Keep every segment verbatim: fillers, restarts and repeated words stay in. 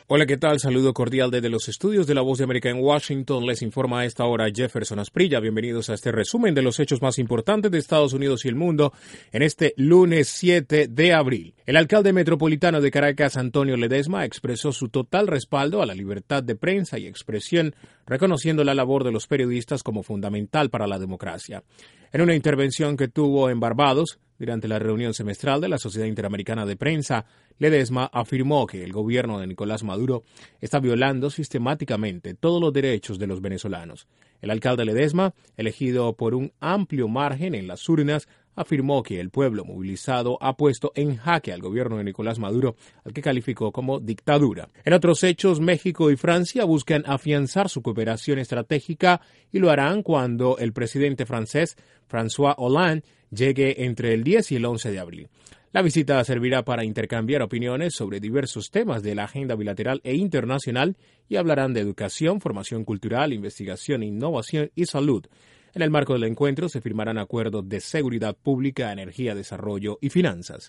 Hola, ¿qué tal? Saludo cordial desde los estudios de La Voz de América en Washington. Les informa a esta hora Jefferson Asprilla. Bienvenidos a este resumen de los hechos más importantes de Estados Unidos y el mundo en este lunes siete de abril. El alcalde metropolitano de Caracas, Antonio Ledesma, expresó su total respaldo a la libertad de prensa y expresión, reconociendo la labor de los periodistas como fundamental para la democracia. En una intervención que tuvo en Barbados, durante la reunión semestral de la Sociedad Interamericana de Prensa, Ledesma afirmó que el gobierno de Nicolás Maduro está violando sistemáticamente todos los derechos de los venezolanos. El alcalde Ledesma, elegido por un amplio margen en las urnas, afirmó que el pueblo movilizado ha puesto en jaque al gobierno de Nicolás Maduro, al que calificó como dictadura. En otros hechos, México y Francia buscan afianzar su cooperación estratégica y lo harán cuando el presidente francés, François Hollande, llegue entre el diez y el once de abril. La visita servirá para intercambiar opiniones sobre diversos temas de la agenda bilateral e internacional y hablarán de educación, formación cultural, investigación, innovación y salud. En el marco del encuentro se firmarán acuerdos de seguridad pública, energía, desarrollo y finanzas.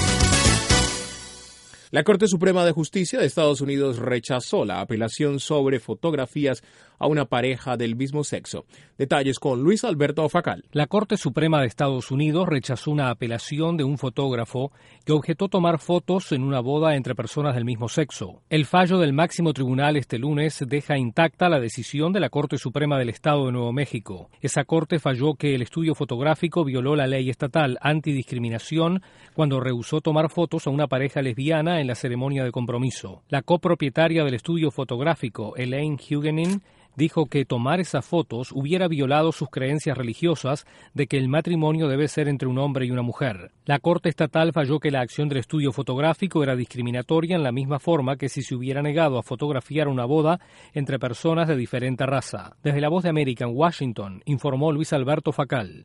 La Corte Suprema de Justicia de Estados Unidos rechazó la apelación sobre fotografías a una pareja del mismo sexo. Detalles con Luis Alberto Facal. La Corte Suprema de Estados Unidos rechazó una apelación de un fotógrafo que objetó tomar fotos en una boda entre personas del mismo sexo. El fallo del máximo tribunal este lunes deja intacta la decisión de la Corte Suprema del Estado de Nuevo México. Esa corte falló que el estudio fotográfico violó la ley estatal antidiscriminación cuando rehusó tomar fotos a una pareja lesbiana en la ceremonia de compromiso. La copropietaria del estudio fotográfico, Elaine Huguenin, dijo que tomar esas fotos hubiera violado sus creencias religiosas de que el matrimonio debe ser entre un hombre y una mujer. La Corte Estatal falló que la acción del estudio fotográfico era discriminatoria en la misma forma que si se hubiera negado a fotografiar una boda entre personas de diferente raza. Desde La Voz de América en Washington, informó Luis Alberto Facal.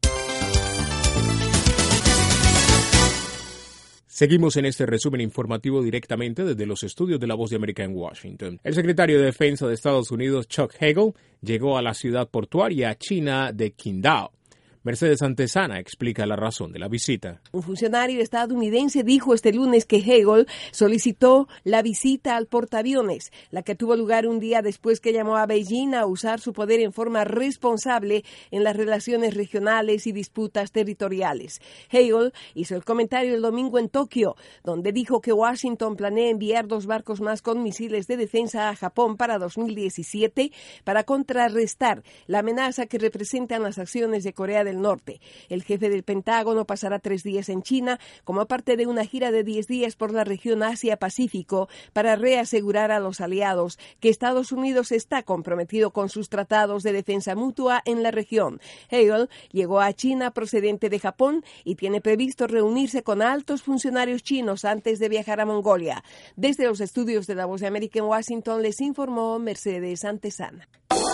Seguimos en este resumen informativo directamente desde los estudios de La Voz de América en Washington. El secretario de Defensa de Estados Unidos, Chuck Hagel, llegó a la ciudad portuaria china de Qingdao. Mercedes Antesana explica la razón de la visita. Un funcionario estadounidense dijo este lunes que Hagel solicitó la visita al portaaviones, la que tuvo lugar un día después que llamó a Beijing a usar su poder en forma responsable en las relaciones regionales y disputas territoriales. Hagel hizo el comentario el domingo en Tokio, donde dijo que Washington planea enviar dos barcos más con misiles de defensa a Japón para dos mil diecisiete para contrarrestar la amenaza que representan las acciones de Corea del Norte. El jefe del Pentágono pasará tres días en China como parte de una gira de diez días por la región Asia-Pacífico para reasegurar a los aliados que Estados Unidos está comprometido con sus tratados de defensa mutua en la región. Hagel llegó a China procedente de Japón y tiene previsto reunirse con altos funcionarios chinos antes de viajar a Mongolia. Desde los estudios de La Voz de América en Washington les informó Mercedes Antesana.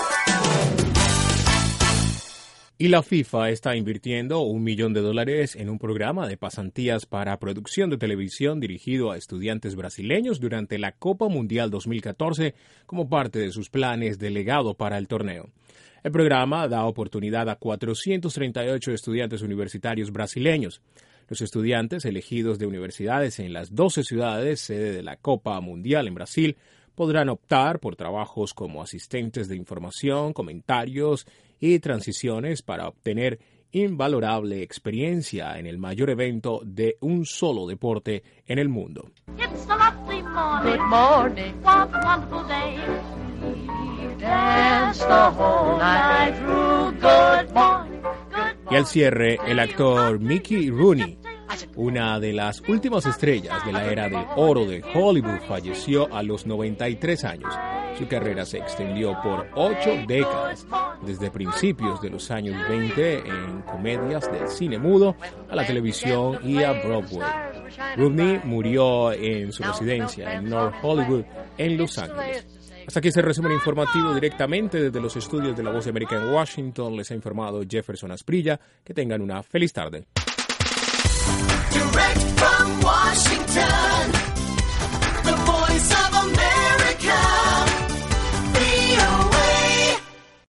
Y la FIFA está invirtiendo un millón de dólares en un programa de pasantías para producción de televisión dirigido a estudiantes brasileños durante la Copa Mundial dos mil catorce como parte de sus planes de legado para el torneo. El programa da oportunidad a cuatrocientos treinta y ocho estudiantes universitarios brasileños. Los estudiantes elegidos de universidades en las doce ciudades sede de la Copa Mundial en Brasil podrán optar por trabajos como asistentes de información, comentarios y transiciones para obtener invalorable experiencia en el mayor evento de un solo deporte en el mundo. It's a lovely morning. Good morning. What a wonderful day. We danced the whole night through. Good morning. Y al cierre, el actor Mickey Rooney, una de las últimas estrellas de la era de oro de Hollywood, falleció a los noventa y tres años. Su carrera se extendió por ocho décadas, desde principios de los años veinte en comedias del cine mudo, a la televisión y a Broadway. Rooney murió en su residencia en North Hollywood, en Los Ángeles. Hasta aquí ese resumen informativo directamente desde los estudios de La Voz de América en Washington. Les ha informado Jefferson Asprilla. Que tengan una feliz tarde. Direct from Washington.